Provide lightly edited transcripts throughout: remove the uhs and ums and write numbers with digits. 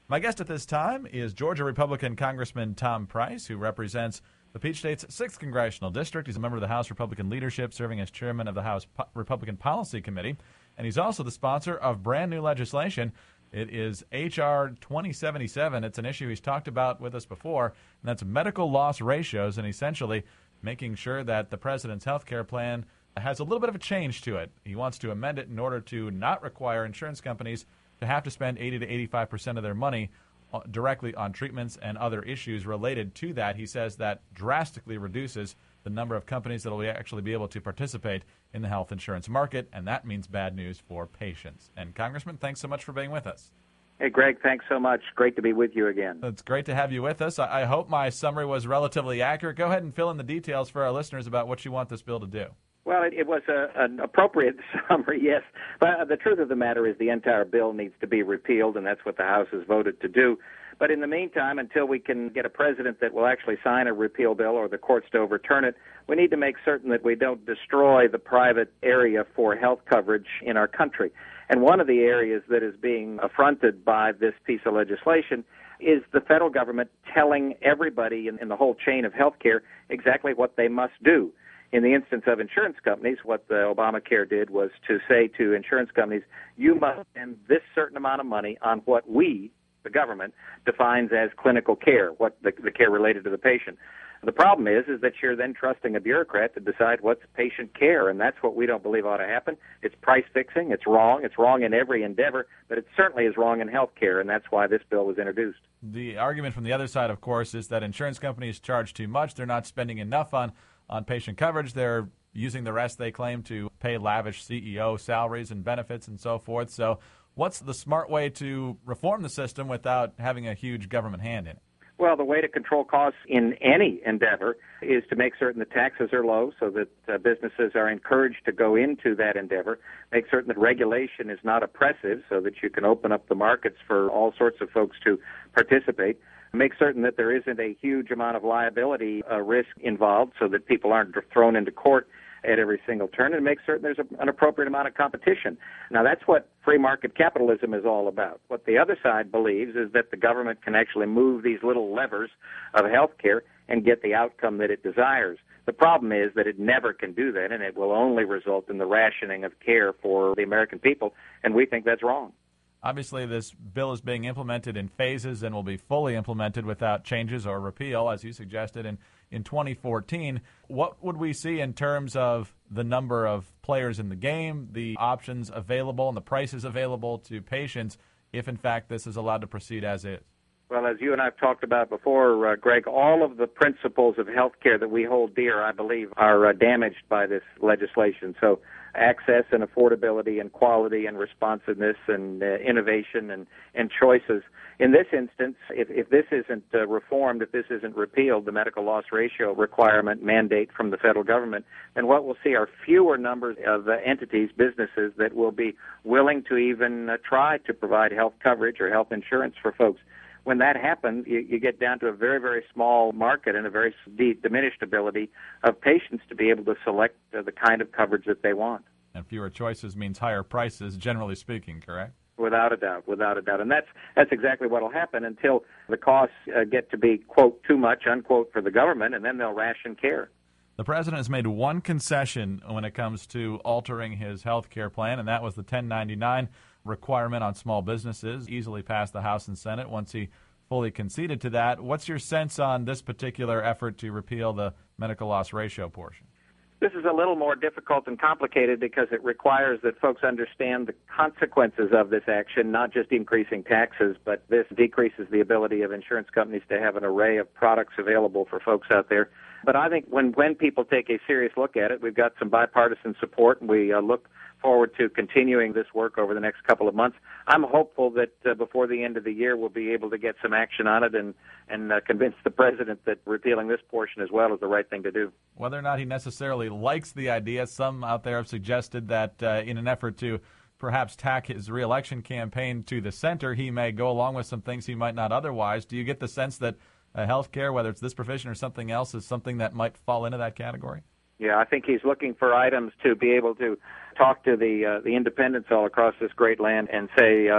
My guest at this time is Georgia Republican Congressman Tom Price, who represents the Peach State's 6th Congressional District. He's a member of the House Republican leadership, serving as chairman of the House Republican Policy Committee. And he's also the sponsor of brand new legislation. It is H.R. 2077. It's an issue he's talked about with us before, and that's medical loss ratios, and essentially making sure that the president's health care plan has a little bit of a change to it. He wants to amend it in order to not require insurance companies to have to spend 80 to 85% of their money directly on treatments and other issues related to that. He says that drastically reduces the number of companies that will actually be able to participate in the health insurance market, and that means bad news for patients. And Congressman, thanks so much for being with us. Hey, Greg, thanks so much. Great to be with you again. It's great to have you with us. I hope my summary was relatively accurate. Go ahead and fill in the details for our listeners about what you want this bill to do. Well, it was an appropriate summary, yes. But the truth of the matter is the entire bill needs to be repealed, and that's what the House has voted to do. But in the meantime, until we can get a president that will actually sign a repeal bill or the courts to overturn it, we need to make certain that we don't destroy the private area for health coverage in our country. And one of the areas that is being affronted by this piece of legislation is the federal government telling everybody in the whole chain of health care exactly what they must do. In the instance of insurance companies, what the Obamacare did was to say to insurance companies, you must spend this certain amount of money on what we, the government, defines as clinical care, what the care related to the patient. The problem is that you're then trusting a bureaucrat to decide what's patient care, and that's what we don't believe ought to happen. It's price fixing. It's wrong. It's wrong in every endeavor, but it certainly is wrong in health care, and that's why this bill was introduced. The argument from the other side, of course, is that insurance companies charge too much. They're not spending enough on patient coverage. They're using the rest, they claim, to pay lavish CEO salaries and benefits and so forth. So what's the smart way to reform the system without having a huge government hand in it? Well, the way to control costs in any endeavor is to make certain that taxes are low so that businesses are encouraged to go into that endeavor, make certain that regulation is not oppressive so that you can open up the markets for all sorts of folks to participate, make certain that there isn't a huge amount of liability risk involved so that people aren't thrown into court at every single turn, and make certain there's an appropriate amount of competition. Now, that's what free market capitalism is all about. What the other side believes is that the government can actually move these little levers of health care and get the outcome that it desires. The problem is that it never can do that, and it will only result in the rationing of care for the American people, and we think that's wrong. Obviously, this bill is being implemented in phases and will be fully implemented without changes or repeal, as you suggested, in 2014. What would we see in terms of the number of players in the game, the options available, and the prices available to patients if, in fact, this is allowed to proceed as is? Well, as you and I have talked about before, Greg, all of the principles of health care that we hold dear, I believe, are damaged by this legislation. So access and affordability and quality and responsiveness and innovation and choices. In this instance, if this isn't reformed, if this isn't repealed, the medical loss ratio requirement mandate from the federal government, then what we'll see are fewer numbers of entities, businesses that will be willing to even try to provide health coverage or health insurance for folks. When that happens, you get down to a very, very small market and a very diminished ability of patients to be able to select the kind of coverage that they want. And fewer choices means higher prices, generally speaking, correct? Without a doubt. And that's exactly what will happen until the costs get to be, quote, too much, unquote, for the government, and then they'll ration care. The president has made one concession when it comes to altering his health care plan, and that was the 1099 requirement on small businesses. Easily passed the House and Senate once he fully conceded to that. What's your sense on this particular effort to repeal the medical loss ratio portion? This is a little more difficult and complicated because it requires that folks understand the consequences of this action, not just increasing taxes, but this decreases the ability of insurance companies to have an array of products available for folks out there. But I think when people take a serious look at it, we've got some bipartisan support, and we look forward to continuing this work over the next couple of months. I'm hopeful that before the end of the year we'll be able to get some action on it and convince the president that repealing this portion as well is the right thing to do. Whether or not he necessarily likes the idea, some out there have suggested that in an effort to perhaps tack his reelection campaign to the center, he may go along with some things he might not otherwise. Do you get the sense that health care, whether it's this provision or something else, is something that might fall into that category? Yeah, I think he's looking for items to be able to talk to the independents all across this great land and say,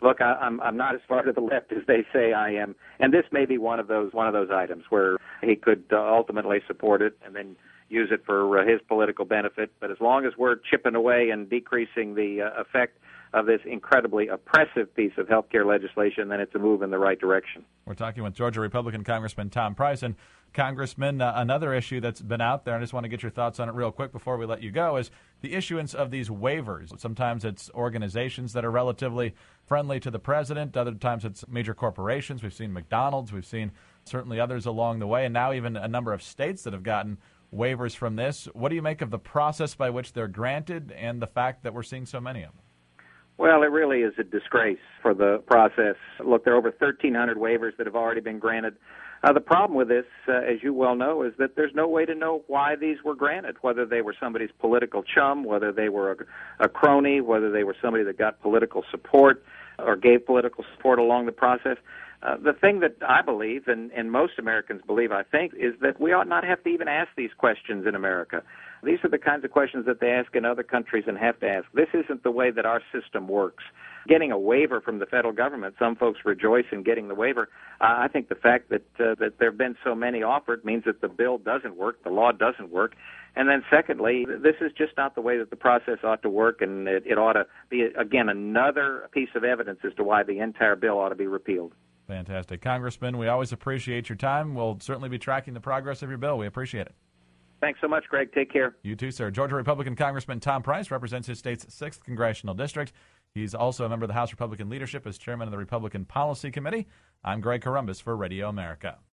Look, I'm not as far to the left as they say I am, and this may be one of those items where he could ultimately support it and then use it for his political benefit. But as long as we're chipping away and decreasing the effect of this incredibly oppressive piece of health care legislation, then it's a move in the right direction. We're talking with Georgia Republican Congressman Tom Price. And Congressman, another issue that's been out there, and I just want to get your thoughts on it real quick before we let you go, is the issuance of these waivers. Sometimes it's organizations that are relatively friendly to the president. Other times it's major corporations. We've seen McDonald's. We've seen certainly others along the way, and now even a number of states that have gotten waivers from this. What do you make of the process by which they're granted and the fact that we're seeing so many of them? Well, it really is a disgrace for the process. Look, there are over 1,300 waivers that have already been granted. The problem with this, as you well know, is that there's no way to know why these were granted, whether they were somebody's political chum, whether they were a crony, whether they were somebody that got political support or gave political support along the process. The thing that I believe, and most Americans believe, I think, is that we ought not have to even ask these questions in America. These are the kinds of questions that they ask in other countries and have to ask. This isn't the way that our system works. Getting a waiver from the federal government, some folks rejoice in getting the waiver. I think the fact that there have been so many offered means that the bill doesn't work, the law doesn't work. And then secondly, this is just not the way that the process ought to work, and it ought to be, again, another piece of evidence as to why the entire bill ought to be repealed. Fantastic. Congressman, we always appreciate your time. We'll certainly be tracking the progress of your bill. We appreciate it. Thanks so much, Greg. Take care. You too, sir. Georgia Republican Congressman Tom Price represents his state's 6th Congressional District. He's also a member of the House Republican leadership as chairman of the Republican Policy Committee. I'm Greg Corombos for Radio America.